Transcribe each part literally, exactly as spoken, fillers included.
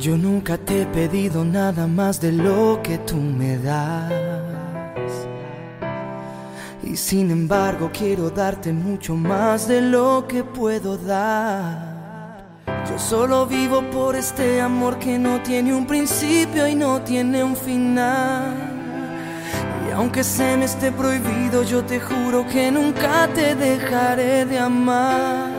Yo nunca te he pedido nada más de lo que tú me das, y sin embargo quiero darte mucho más de lo que puedo dar. Yo solo vivo por este amor que no tiene un principio y no tiene un final. Y aunque se me esté prohibido, yo te juro que nunca te dejaré de amar.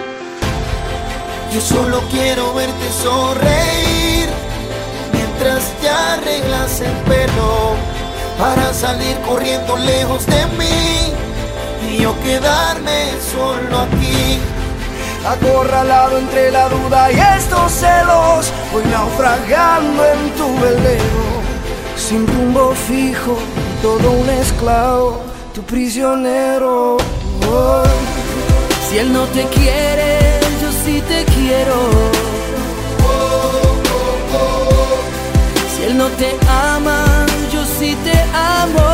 Yo solo quiero verte sonreír mientras te arreglas el pelo, para salir corriendo lejos de mí y yo quedarme solo aquí, acorralado entre la duda y estos celos. Voy naufragando en tu velero, sin rumbo fijo, todo un esclavo, tu prisionero. Oh. Si él no te quiere, yo sí te quiero. Si él no te ama, yo sí te amo.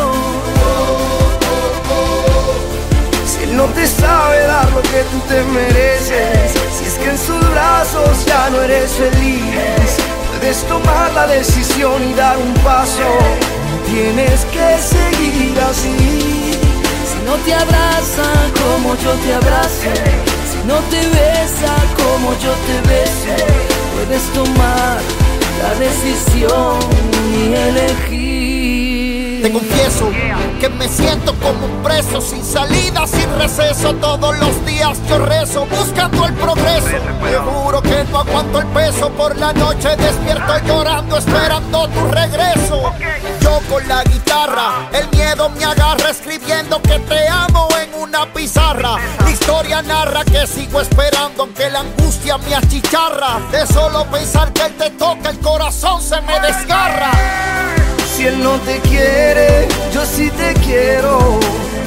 Si él no te sabe dar lo que tú te mereces, si es que en sus brazos ya no eres feliz, puedes tomar la decisión y dar un paso. No tienes que seguir así. Si no te abraza como yo te abrazo, si no te besa como yo te beso, puedes tomar la decisión y elegir. Te confieso que me siento como un preso, sin salida, sin receso. Todos los días yo rezo, buscando el progreso. Te juro que no aguanto el peso. Por la noche despierto llorando, esperando tu regreso. Yo con la guitarra, el miedo me agarra, escribiendo que te amo en una pizarra. La historia narra que sigo esperando, aunque la angustia me achicharra. De solo pensar que él te toca, el corazón se me desgarra. Si él no te quiere, yo sí te quiero.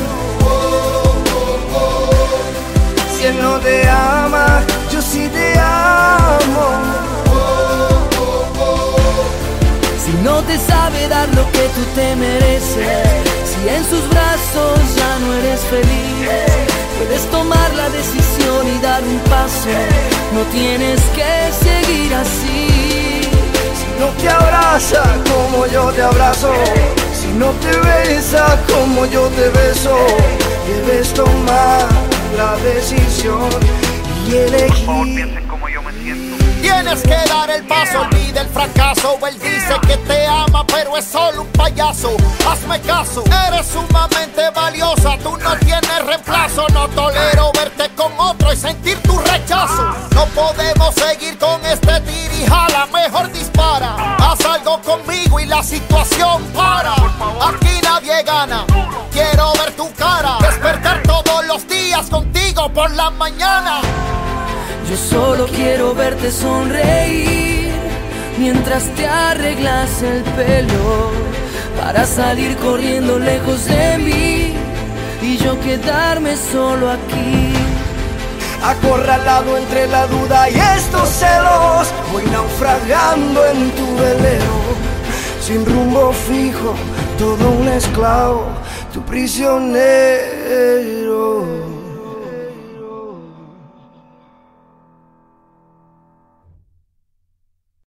Si él no te ama, yo sí te amo. Si no te sabe dar lo que tú te mereces, si en sus brazos ya no eres feliz, puedes tomar la decisión y dar un paso. No tienes que seguir así. Si no te abraza como yo te abrazo, si no te besa como yo te beso, debes tomar la decisión y elegir. Por favor, piensen como yo me siento. Tienes que dar el paso, olvida el fracaso. Él dice que te ama, pero es solo un payaso. Hazme caso, eres sumamente valiosa. Tú no tienes reemplazo. No tolero verte con otro y sentir tu rechazo. No podemos seguir con este tirijala. Mejor dispara, haz algo conmigo y la situación para. Aquí nadie gana. Quiero ver tu cara, despertar todos los días contigo por la mañana. Yo solo quiero verte sonreír mientras te arreglas el pelo, para salir corriendo lejos de mí y yo quedarme solo aquí, acorralado entre la duda y estos celos. Voy naufragando en tu velero, sin rumbo fijo, todo un esclavo, tu prisionero.